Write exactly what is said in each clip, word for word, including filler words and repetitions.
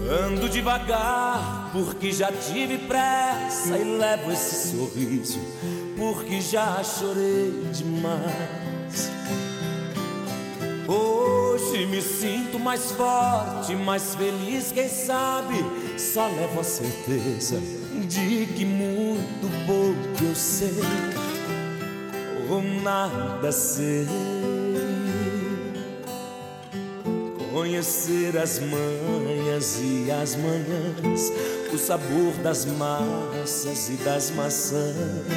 Ando devagar porque já tive pressa e levo esse sorriso porque já chorei demais. Hoje me sinto mais forte, mais feliz, quem sabe só levo a certeza de que muito pouco eu sei ou nada sei. Conhecer as manhas e as manhãs, o sabor das massas e das maçãs.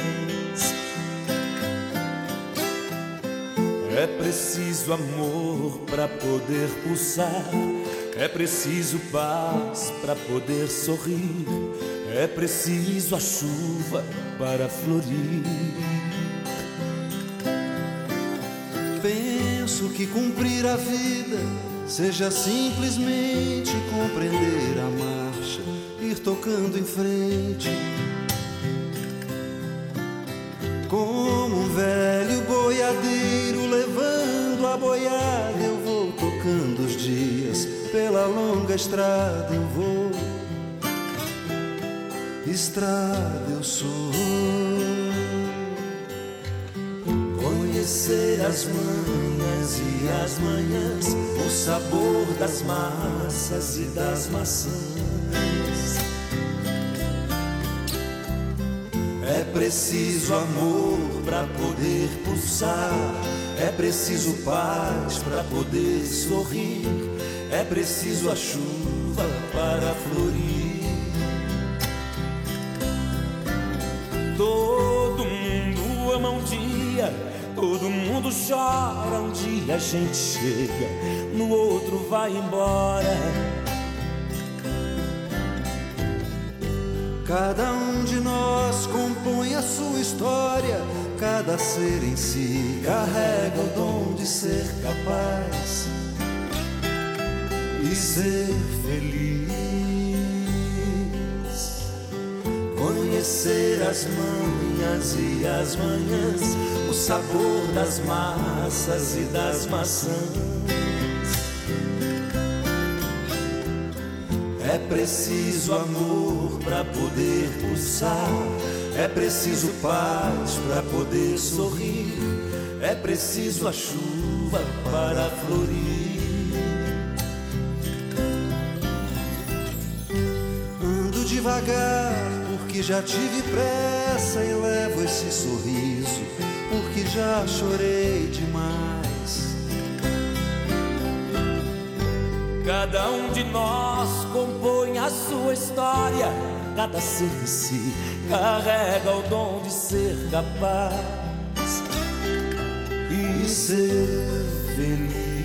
É preciso amor para poder pulsar, é preciso paz para poder sorrir, é preciso a chuva para florir. Penso que cumprir a vida seja simplesmente compreender a marcha, ir tocando em frente. Como um velho boiadeiro levando a boiada, eu vou tocando os dias, pela longa estrada eu vou. Estrada eu sou. Conhecer as manhãs e as manhãs, o sabor das massas e das maçãs. É preciso amor para poder pulsar, é preciso paz para poder sorrir, é preciso a chuva para florir. Todo mundo ama um dia, todo mundo chora, um dia a gente chega, no outro vai embora. Cada um de nós compõe a sua história, cada ser em si carrega o dom de ser capaz e ser feliz. Conhecer as manhãs e as manhãs, o sabor das massas e das maçãs. É preciso amor para poder pulsar, é preciso paz para poder sorrir, é preciso a chuva para florir. Ando devagar porque já tive pressa e levo esse sorriso porque já chorei demais. Cada um de nós compõe a sua história, cada ser em si carrega o dom de ser capaz e ser feliz.